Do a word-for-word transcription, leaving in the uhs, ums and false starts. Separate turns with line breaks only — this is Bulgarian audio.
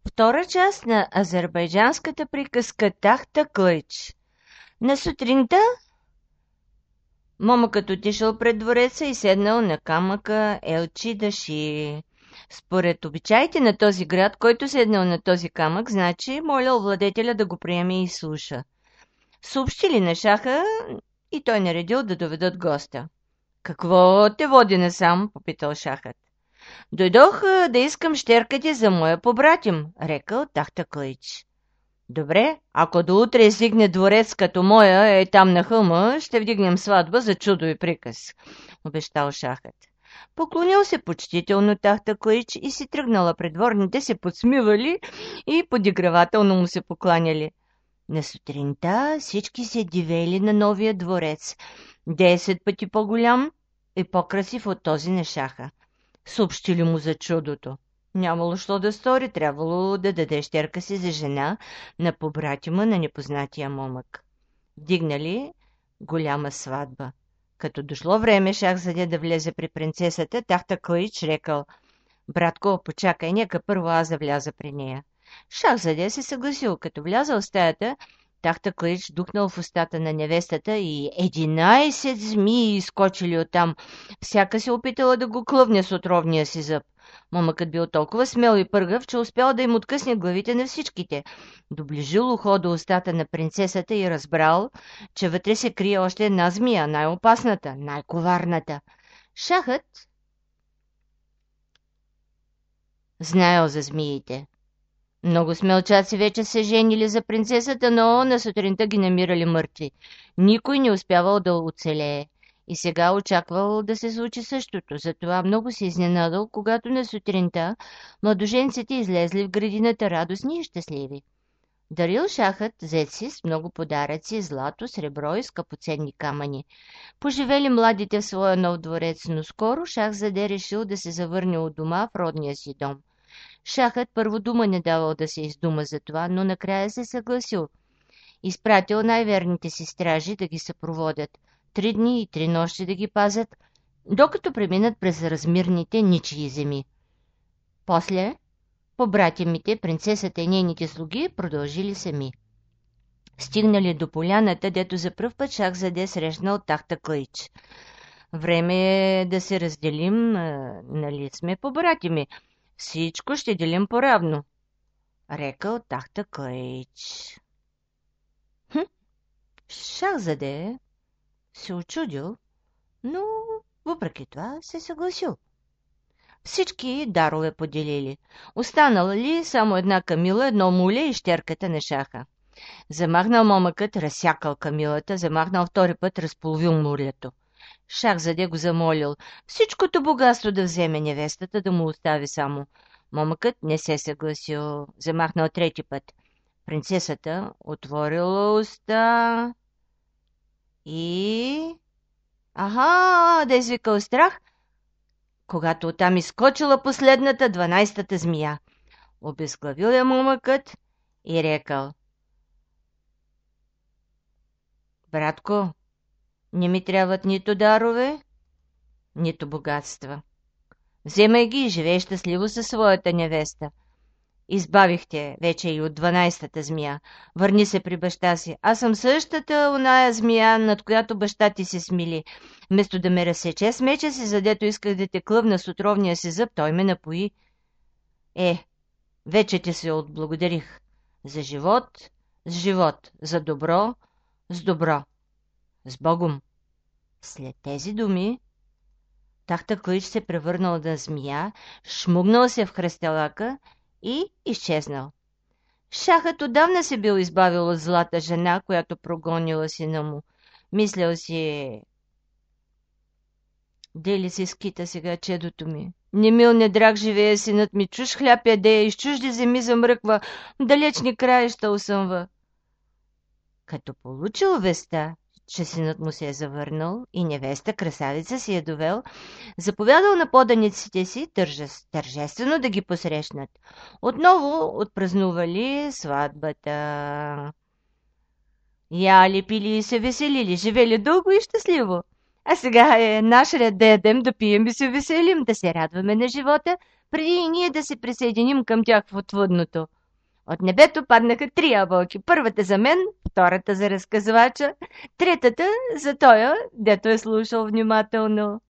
Втора част на азербайджанската приказка Тахта Клъч. На сутринта момъкът отишъл пред двореца и седнал на камъка Елчи Даши. Според обичаите на този град, който седнал на този камък, значи молял владетеля да го приеме и слуша. Съобщили на шаха и той наредил да доведат госта. «Какво те води насам?» попитал шахът. «Дойдох а, да искам щерка ти за моя побратим», рекал Тахта Клъч. «Добре, ако до утре стигне дворец като моя е там на хълма, ще вдигнем сватба за чудо и приказ», обещал шахът. Поклонил се почтително Тахта Клъч и си тръгнала. Придворните се подсмивали и подигравателно му се покланяли. На сутринта всички се дивели на новия дворец, десет пъти по-голям и по-красив от този на шаха. Съобщили му за чудото. Нямало що да стори, трябвало да даде щерка си за жена на побратима на непознатия момък. Вдигнали голяма сватба. Като дошло време Шахзаде да влезе при принцесата, Тахта Клъч рекал: «Братко, почакай, нека първо аз да вляза при нея». Шахзаде се съгласил. Като влязал в стаята, Тахта Клъч духнал в устата на невестата и единайсет змии изкочили оттам. Всяка се опитала да го клъвне с отровния си зъб. Момъкът бил толкова смел и пъргав, че успял да им откъсне главите на всичките. Доближил ухо до устата на принцесата и разбрал, че вътре се крие още една змия, най-опасната, най-коварната. Шахът знаел за змиите. Много смелчаци вече се женили за принцесата, но на сутринта ги намирали мъртви. Никой не успявал да оцелее. И сега очаквал да се случи същото. Затова много се изненадал, когато на сутринта младоженците излезли в градината радостни и щастливи. Дарил шахът зет си с много подаръци, злато, сребро и скъпоценни камъни. Поживели младите в своя нов дворец, но скоро Шахзаде решил да се завърне от дома в родния си дом. Шахът първо дума не давал да се издума за това, но накрая се съгласил. Изпратил най-верните си стражи да ги съпроводят, три дни и три нощи да ги пазят, докато преминат през размирните ничии земи. После побратимите, принцесата и нейните слуги продължили сами. Стигнали до поляната, дето за пръв път Шахзаде срещнал Тахта Клъч. «Време е да се разделим, нали сме побратими? Всичко ще делим поравно», рекал Тахта Клъч. Хм, Шахзаде се очудил, но въпреки това се съгласил. Всички дарове поделили. Останала ли само една камила, едно муле и щерката на шаха. Замахнал момъкът, разсякал камилата, замахнал втори път, разполовил мулето. Шахзаде го замолил всичкото богатство да вземе, невестата да му остави само. Момъкът не се съгласил, замахнал трети път. Принцесата отворила уста и... Аха, да извикал страх, когато оттам изскочила последната, дванайстата змия. Обезглавил я момъкът и рекал: «Братко, не ми трябват нито дарове, нито богатства. Вземай ги и живей щастливо със своята невеста. Избавихте вече и от дванайстата змия. Върни се при баща си. Аз съм същата оная змия, над която баща ти се смили. Вместо да ме разсече с меча си, задето исках да те клъвна с отровния си зъб, той ме напои. Е, вече ти се отблагодарих. За живот, с живот, за добро, с добро. С Богом!» След тези думи Тахта Клъч се превърнал на змия, шмугнал се в хръстелака и изчезнал. Шахът отдавна се бил избавил от злата жена, която прогонила сина му. Мислял си: «Дели се скита сега чедото ми? Немил, недраг живее синът ми, чуж хляб яде, из чужди земи замръква, в далечни краища усъмва». Като получил веста, че синът му се е завърнал и невеста красавица си е довел, заповядал на поданиците си тържествено да ги посрещнат. Отново отпразнували сватбата. Яли, пили и се веселили, живели дълго и щастливо. А сега е наш ред да ядем, да пием и се веселим, да се радваме на живота, преди и ние да се присъединим към тях в отвъдното. От небето паднаха три ябълки. Първата за мен, втората за разказвача, третата за тоя, дето е слушал внимателно.